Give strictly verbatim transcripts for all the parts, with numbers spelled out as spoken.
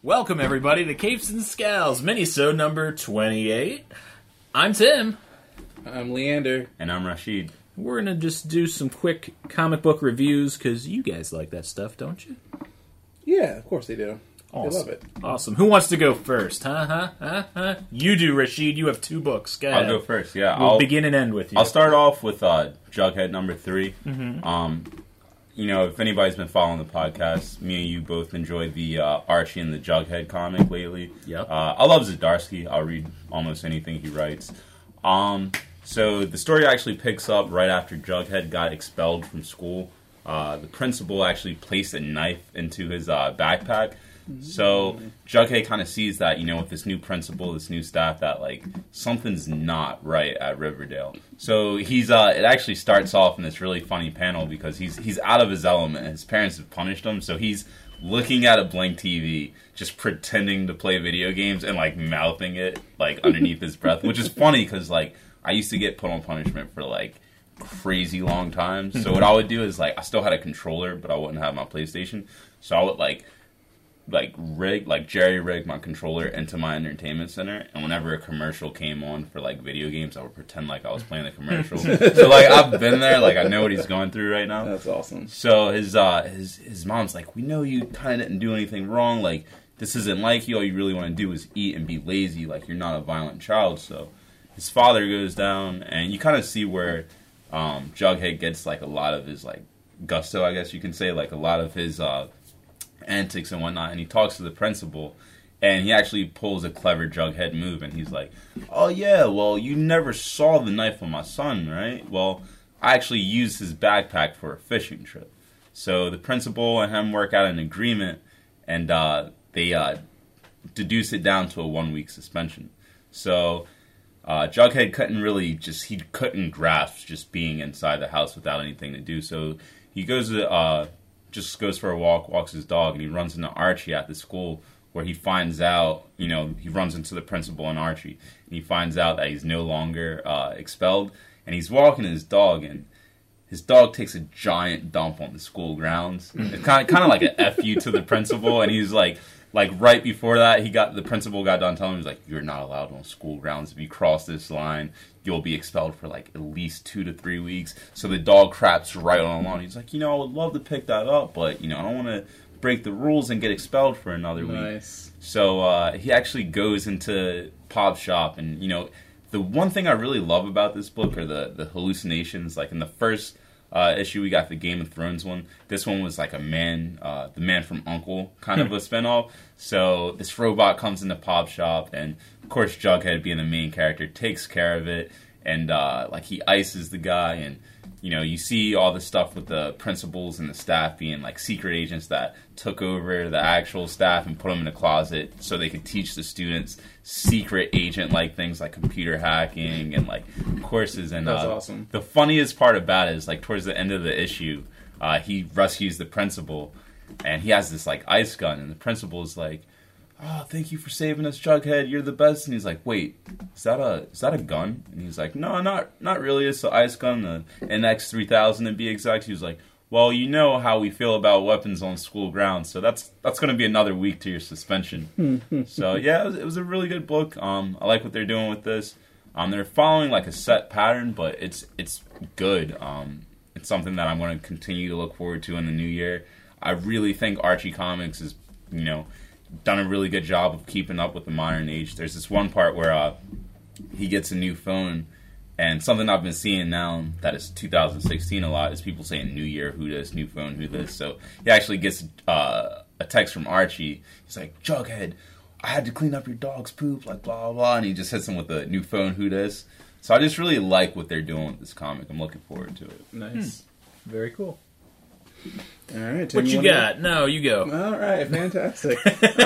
Welcome, everybody, to Capes and Scowls, minisode number twenty-eight. I'm Tim. I'm Leander. And I'm Rashid. We're going to just do some quick comic book reviews, because you guys like that stuff, don't you? Yeah, of course they do. Awesome. They love it. Awesome. Who wants to go first? Huh? Huh? Huh? Huh? You do, Rashid. You have two books. Go ahead. I'll go first, yeah. We'll I'll begin and end with you. I'll start off with uh, Jughead number three. Mm-hmm. Um, you know, if anybody's been following the podcast, me and you both enjoyed the uh, Archie and the Jughead comic lately. Yep. Uh, I love Zdarsky. I'll read almost anything he writes. Um, so the story actually picks up right after Jughead got expelled from school. Uh, the principal actually placed a knife into his uh, backpack. So Jughead kind of sees that, you know, with this new principal, this new staff, that like something's not right at Riverdale. So he's uh, it actually starts off in this really funny panel because he's he's out of his element. His parents have punished him, so he's looking at a blank T V, just pretending to play video games and like mouthing it like underneath his breath, which is funny because like I used to get put on punishment for like crazy long times. So what I would do is like I still had a controller, but I wouldn't have my PlayStation, so I would like. like rig, like jerry rig my controller into my entertainment center, and whenever a commercial came on for like video games, I would pretend like I was playing the commercial. So like I've been there, like I know what he's going through right now. That's awesome. So his uh his his mom's like, we know you kind of didn't do anything wrong. Like this isn't like you. All you really want to do is eat and be lazy. Like you're not a violent child. So his father goes down, and you kind of see where um, Jughead gets like a lot of his like gusto, I guess you can say, like a lot of his uh. antics and whatnot, and he talks to the principal, and he actually pulls a clever Jughead move, and he's like, oh yeah, well, you never saw the knife on my son, right? Well, I actually used his backpack for a fishing trip. So the principal and him work out an agreement, and uh, they uh, deduce it down to a one-week suspension. So uh, Jughead couldn't really just, he couldn't grasp just being inside the house without anything to do, so he goes to uh, just goes for a walk, walks his dog, and he runs into Archie at the school, where he finds out, you know, he runs into the principal and Archie, and he finds out that he's no longer uh, expelled, and he's walking his dog, and his dog takes a giant dump on the school grounds. It's kind of kind of like an F you to the principal, and he's like, like right before that, he got the principal got done telling him, he's like, you're not allowed on school grounds. If you cross this line, you'll be expelled for like at least two to three weeks. So the dog craps right on the lawn. He's like, you know, I would love to pick that up, but you know, I don't want to break the rules and get expelled for another Nice. week. So uh, he actually goes into Pop's shop, and you know, the one thing I really love about this book are the the hallucinations. Like in the first uh, issue, we got the Game of Thrones one. This one was like a man, uh, the Man from U N C L E kind of a spinoff. So this robot comes into Pop's shop, and of course Jughead, being the main character, takes care of it, and uh, like he ices the guy, and you know, you see all the stuff with the principals and the staff being like secret agents that took over the actual staff and put them in a closet so they could teach the students secret agent-like things like computer hacking and like courses. And That's uh, awesome. The funniest part about it is like towards the end of the issue, uh, he rescues the principal, and he has this like ice gun, and the principal is like, oh, thank you for saving us, Jughead. You're the best. And he's like, wait, is that a is that a gun? And he's like, no, not not really. It's an ice gun, the N X three thousand to be exact. He was like, well, you know how we feel about weapons on school grounds, so that's that's going to be another week to your suspension. So yeah, it was, it was a really good book. Um, I like what they're doing with this. Um, they're following like a set pattern, but it's it's good. Um, it's something that I'm going to continue to look forward to in the new year. I really think Archie Comics is, you know, done a really good job of keeping up with the modern age. There's this one part where uh, he gets a new phone, and something I've been seeing now that is two thousand sixteen a lot is people saying new year, who this, new phone, who this. So he actually gets uh, a text from Archie. He's like, Jughead, I had to clean up your dog's poop, like blah, blah, blah. And he just hits him with a new phone, who this. So I just really like what they're doing with this comic. I'm looking forward to it. Nice. Hmm. Very cool. All right. Tim, What you wanna- got? No, you go. All right. Fantastic.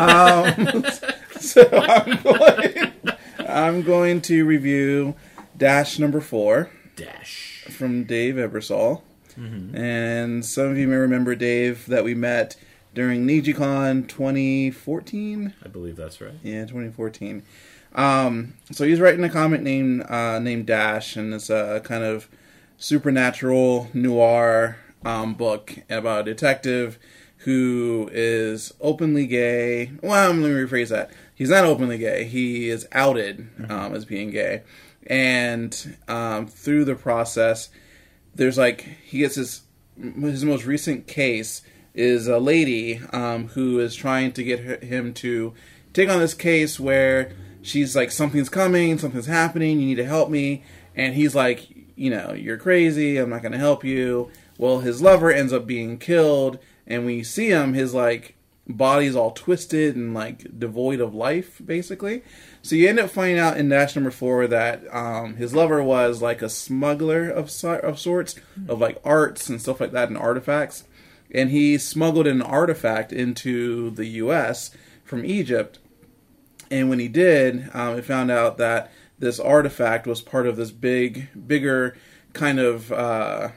um, so I'm going, I'm going to review Dash number four Dash. from Dave Ebersol. Mm-hmm. And some of you may remember Dave that we met during NijiCon twenty fourteen. I believe that's right. Yeah, twenty fourteen. Um, so he's writing a comic named uh, named Dash, and it's a kind of supernatural noir um, book about a detective who is openly gay. Well, let me rephrase that. He's not openly gay. He is outed um, as being gay. And um, through the process, there's like, he gets his, his most recent case is a lady um, who is trying to get her, him to take on this case where she's like, something's coming, something's happening, you need to help me. And he's like, you know, you're crazy, I'm not going to help you. Well, his lover ends up being killed, and when you see him, his like body's all twisted and like devoid of life, basically. So you end up finding out in Dash number four that um, his lover was like a smuggler of so- of sorts, of like arts and stuff like that and artifacts. And he smuggled an artifact into the U S from Egypt. And when he did, um, it found out that this artifact was part of this big, bigger kind of uh,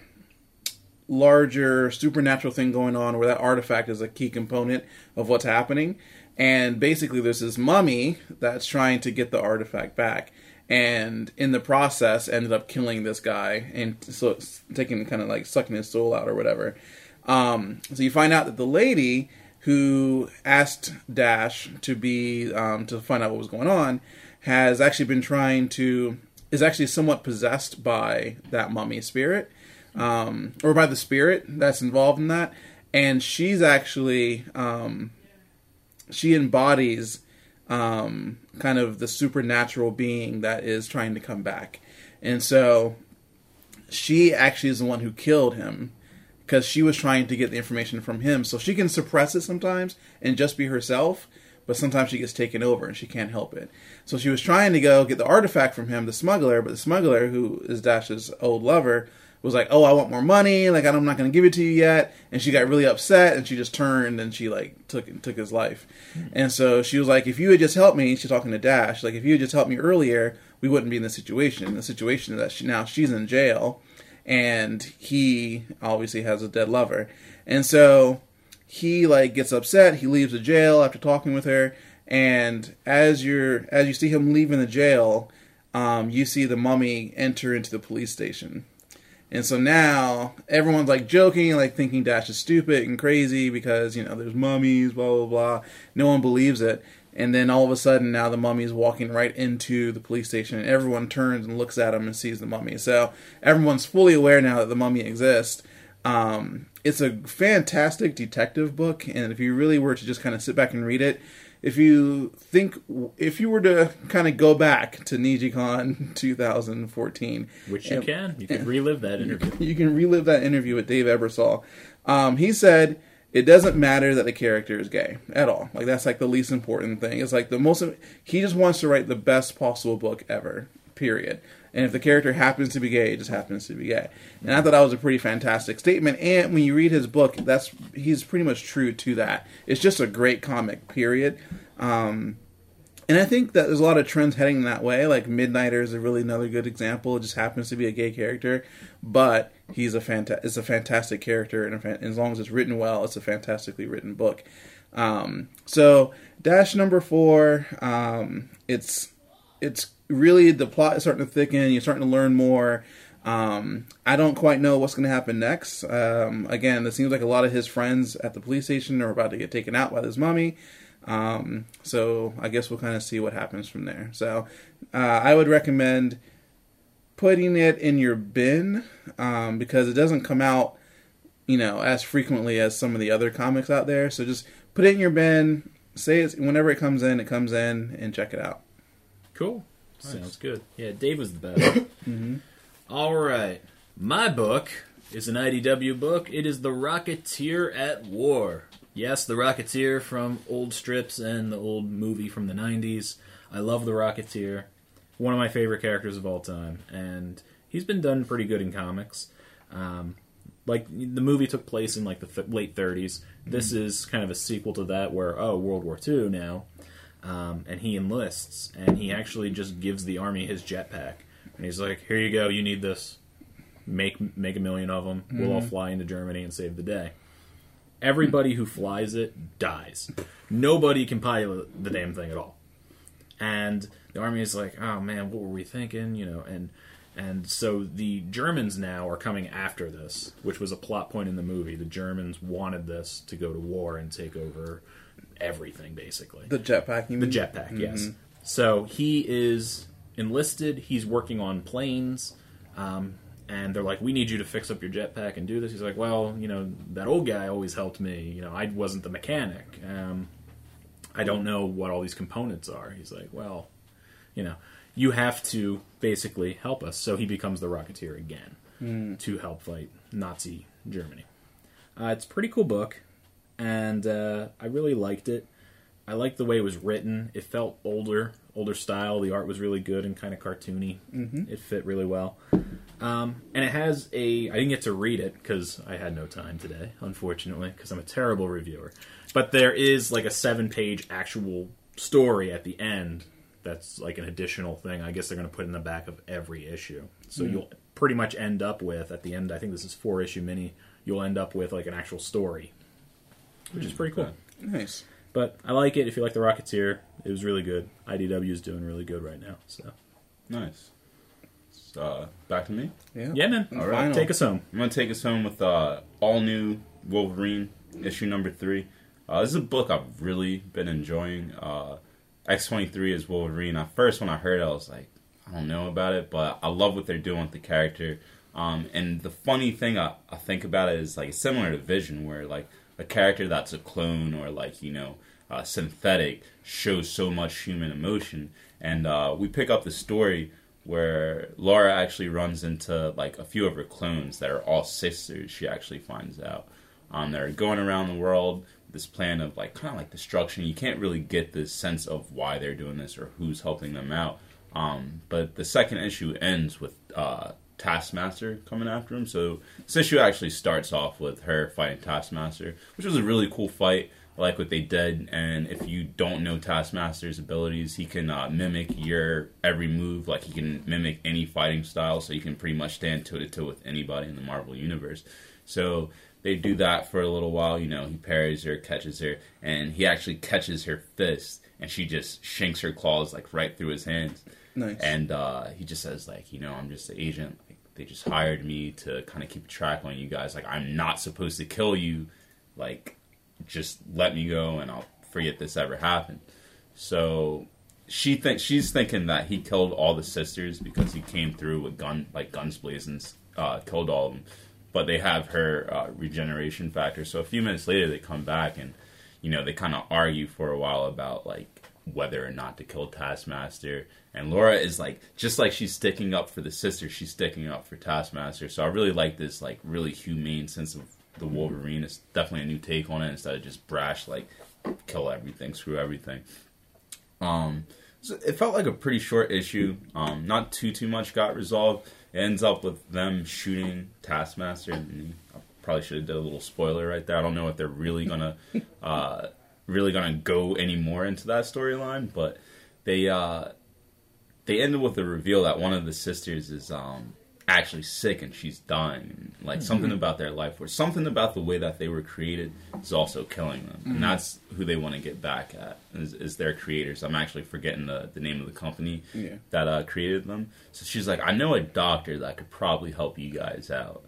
larger supernatural thing going on where that artifact is a key component of what's happening. And basically there's this mummy that's trying to get the artifact back. And in the process ended up killing this guy and so it's taking kind of like sucking his soul out or whatever. Um, so you find out that the lady who asked Dash to be, um, to find out what was going on has actually been trying to, is actually somewhat possessed by that mummy spirit, um, or by the spirit that's involved in that. And she's actually, um, she embodies um, kind of the supernatural being that is trying to come back. And so she actually is the one who killed him because she was trying to get the information from him. So she can suppress it sometimes and just be herself, but sometimes she gets taken over and she can't help it. So she was trying to go get the artifact from him, the smuggler, but the smuggler, who is Dash's old lover, was like, oh, I want more money, like I'm not going to give it to you yet. And she got really upset and she just turned and she like took took his life. Mm-hmm. And so she was like, if you had just helped me, she's talking to Dash, like if you had just helped me earlier, we wouldn't be in this situation. The situation is that she, now she's in jail and he obviously has a dead lover. And so he like gets upset, he leaves the jail after talking with her, and as you're as you see him leaving the jail, um, you see the mummy enter into the police station. And so now everyone's like joking, like thinking Dash is stupid and crazy because, you know, there's mummies, blah, blah, blah. No one believes it. And then all of a sudden now the mummy's walking right into the police station and everyone turns and looks at him and sees the mummy. So everyone's fully aware now that the mummy exists. Um, it's a fantastic detective book. And if you really were to just kind of sit back and read it, if you think, if you were to kind of go back to NijiCon two thousand fourteen. Which you and, can. You can relive that interview. You can relive that interview with Dave Ebersol. Um, he said, it doesn't matter that the character is gay at all. Like, that's like the least important thing. It's like the most, he just wants to write the best possible book ever, period. And if the character happens to be gay, it just happens to be gay. And I thought that was a pretty fantastic statement. And when you read his book, that's he's pretty much true to that. It's just a great comic, period. Um, and I think that there's a lot of trends heading that way. Like Midnighter is a really another good example. It just happens to be a gay character, but he's a fanta- it's a fantastic character, and, a fan- and as long as it's written well, it's a fantastically written book. Um, so Dash number four, um, it's it's really, the plot is starting to thicken. You're starting to learn more. Um, I don't quite know what's going to happen next. Um, again, it seems like a lot of his friends at the police station are about to get taken out by this mummy. Um, so I guess we'll kind of see what happens from there. So uh, I would recommend putting it in your bin um, because it doesn't come out, you know, as frequently as some of the other comics out there. So just put it in your bin. Say it whenever it comes in, it comes in, and check it out. Cool. Nice. Sounds good. Yeah, Dave was the best. mm-hmm. All right. My book is an I D W book. It is The Rocketeer at War. Yes, The Rocketeer from old strips and the old movie from the nineties. I love The Rocketeer. One of my favorite characters of all time. And he's been done pretty good in comics. Um, like, the movie took place in, like, the th- late thirties. This mm-hmm. is kind of a sequel to that where, oh, World War Two now. Um, and he enlists, and he actually just gives the army his jetpack. And he's like, here you go, you need this. Make make a million of them. Mm-hmm. We'll all fly into Germany and save the day. Everybody who flies it dies. Nobody can pilot the damn thing at all. And the army is like, oh man, what were we thinking? You know, and And so the Germans now are coming after this, which was a plot point in the movie. The Germans wanted this to go to war and take over everything, basically. The jetpack, you mean? The jetpack, mm-hmm. yes. So he is enlisted. He's working on planes. Um, and they're like, we need you to fix up your jetpack and do this. He's like, well, you know, that old guy always helped me. You know, I wasn't the mechanic. Um, I don't know what all these components are. He's like, well, you know, you have to basically help us. So he becomes the Rocketeer again mm. to help fight Nazi Germany. Uh, it's a pretty cool book, and uh, I really liked it. I liked the way it was written. It felt older, older style. The art was really good and kind of cartoony. Mm-hmm. It fit really well. Um, and it has a... I didn't get to read it because I had no time today, unfortunately, because I'm a terrible reviewer. But there is like a seven-page actual story at the end that's like an additional thing. I guess they're going to put in the back of every issue. So mm. you'll pretty much end up with, at the end, I think this is four-issue mini, you'll end up with like an actual story, which mm. is pretty cool. Nice. But I like it. If you like The Rocketeer, it was really good. I D W is doing really good right now. So nice. So, uh, back to me? Yeah, yeah man. All right. Take us home. I'm going to take us home with uh, all-new Wolverine, issue number three. Uh, this is a book I've really been enjoying. Uh, X twenty-three is Wolverine. At first, when I heard it, I was like, I don't know about it, but I love what they're doing with the character. Um, and the funny thing I, I think about it is, like, it's similar to Vision, where, like, a character that's a clone or, like, you know, uh, synthetic shows so much human emotion. And uh, we pick up the story where Laura actually runs into, like, a few of her clones that are all sisters, she actually finds out. Um, they're going around the world, this plan of, like, kind of like destruction. You can't really get the sense of why they're doing this or who's helping them out. Um, but the second issue ends with uh, Taskmaster coming after him. So this issue actually starts off with her fighting Taskmaster, which was a really cool fight. I like what they did. And if you don't know Taskmaster's abilities, he can uh, mimic your every move. Like, he can mimic any fighting style, so you can pretty much stand toe-to-toe with anybody in the Marvel Universe. So they do that for a little while. You know, he parries her, catches her, and he actually catches her fist, and she just shanks her claws, like, right through his hands. Nice. And uh, he just says, like, you know, I'm just an agent. Like, they just hired me to kind of keep track on you guys. Like, I'm not supposed to kill you. Like, just let me go, and I'll forget this ever happened. So she thinks she's thinking that he killed all the sisters because he came through with gun like guns blazing, uh, killed all of them. But they have her uh, regeneration factor. So a few minutes later, they come back and, you know, they kind of argue for a while about, like, whether or not to kill Taskmaster. And Laura is, like, just like she's sticking up for the sisters, she's sticking up for Taskmaster. So I really like this, like, really humane sense of the Wolverine. It's definitely a new take on it instead of just brash, like, kill everything, screw everything. Um, so it felt like a pretty short issue. Um, not too, too much got resolved. It ends up with them shooting Taskmaster. And I probably should have did a little spoiler right there. I don't know if they're really gonna, uh, really gonna go any more into that storyline, but they uh, they ended with the reveal that one of the sisters is um, actually sick and she's dying. Like, mm-hmm. something about their life force, something about the way that they were created is also killing them, mm-hmm. and that's who they want to get back at is, is their creators. I'm actually forgetting the, the name of the company yeah. that uh, created them. So she's like, I know a doctor that could probably help you guys out.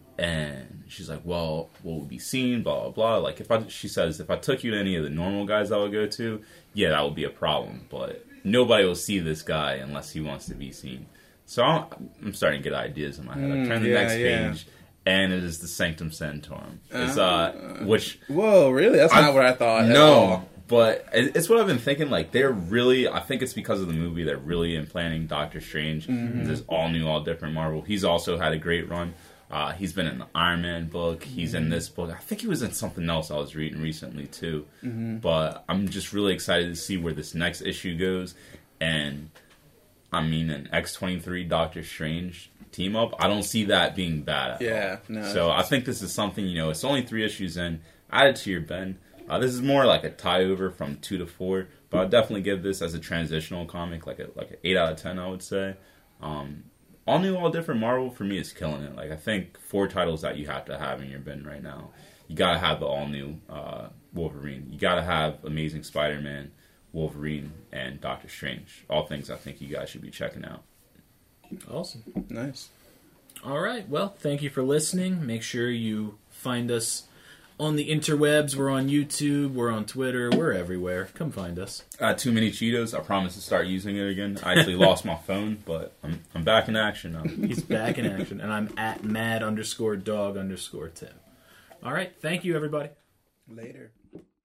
And she's like, well, what would be seen, blah, blah, blah. Like, if I, she says, if I took you to any of the normal guys I would go to, yeah, that would be a problem. But nobody will see this guy unless he wants to be seen. So I'm, I'm starting to get ideas in my head. I turn the yeah, next yeah. page, and it is the Sanctum Sanctorum. It's, uh, which... Whoa, really? That's I, not what I thought. No, but it's what I've been thinking. Like, they're really... I think it's because of the movie. They're really implanting Doctor Strange. Mm-hmm. This all new, all different Marvel. He's also had a great run. Uh, he's been in the Iron Man book. He's mm-hmm. in this book. I think he was in something else I was reading recently, too. Mm-hmm. But I'm just really excited to see where this next issue goes. And, I mean, an X twenty-three Doctor Strange team-up, I don't see that being bad at yeah, all. No. So I think this is something, you know, it's only three issues in. Add it to your bin. Uh, this is more like a tie-over from two to four. But I'd definitely give this as a transitional comic, like a like an eight out of ten, I would say. Um... All new, all different Marvel for me is killing it. Like, I think four titles that you have to have in your bin right now. You gotta have the all new uh, Wolverine. You gotta have Amazing Spider-Man, Wolverine, and Doctor Strange. All things I think you guys should be checking out. Awesome. Nice. All right. Well, thank you for listening. Make sure you find us on the interwebs. We're on YouTube. We're on Twitter. We're everywhere. Come find us. Uh, too many Cheetos. I promise to start using it again. I actually lost my phone, but I'm I'm back in action now. He's back in action, and I'm at mad underscore dog underscore Tim. All right. Thank you, everybody. Later.